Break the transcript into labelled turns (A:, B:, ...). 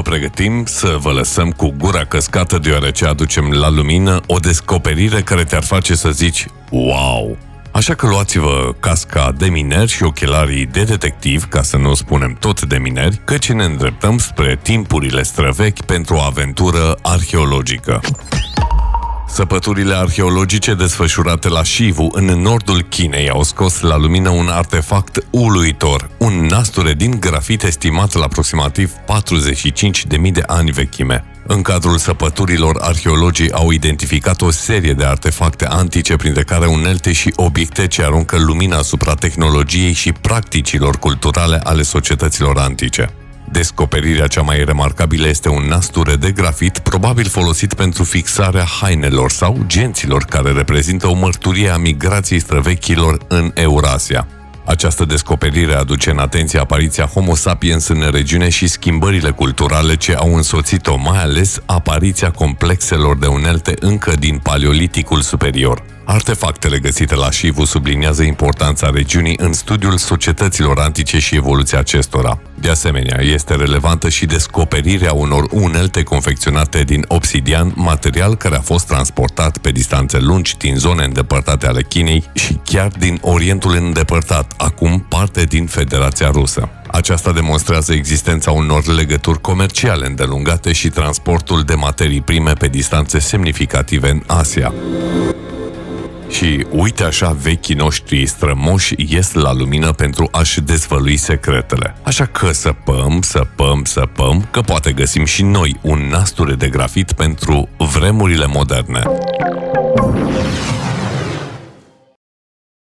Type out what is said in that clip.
A: pregătim să vă lăsăm cu gura căscată, deoarece aducem la lumină o descoperire care te-ar face să zici wow! Așa că luați-vă casca de miner și ochelarii de detectiv, ca să nu spunem tot de mineri, căci ne îndreptăm spre timpurile străvechi pentru o aventură arheologică. Săpăturile arheologice desfășurate la Shivu, în nordul Chinei, au scos la lumină un artefact uluitor, un nasture din grafit estimat la aproximativ 45.000 de ani vechime. În cadrul săpăturilor, arheologii au identificat o serie de artefacte antice, printre care unelte și obiecte ce aruncă lumina asupra tehnologiei și practicilor culturale ale societăților antice. Descoperirea cea mai remarcabilă este un nasture de grafit, probabil folosit pentru fixarea hainelor sau genților, care reprezintă o mărturie a migrației străvechilor în Eurasia. Această descoperire aduce în atenție apariția Homo sapiens în regiune și schimbările culturale ce au însoțit-o, mai ales apariția complexelor de unelte încă din Paleoliticul superior. Artefactele găsite la Shivu subliniază importanța regiunii în studiul societăților antice și evoluția acestora. De asemenea, este relevantă și descoperirea unor unelte confecționate din obsidian, material care a fost transportat pe distanțe lungi din zone îndepărtate ale Chinei și chiar din Orientul îndepărtat, acum parte din Federația Rusă. Aceasta demonstrează existența unor legături comerciale îndelungate și transportul de materii prime pe distanțe semnificative în Asia. Și uite așa, vechii noștri strămoși ies la lumină pentru a-și dezvălui secretele. Așa că săpăm, că poate găsim și noi un nasture de grafit pentru vremurile moderne.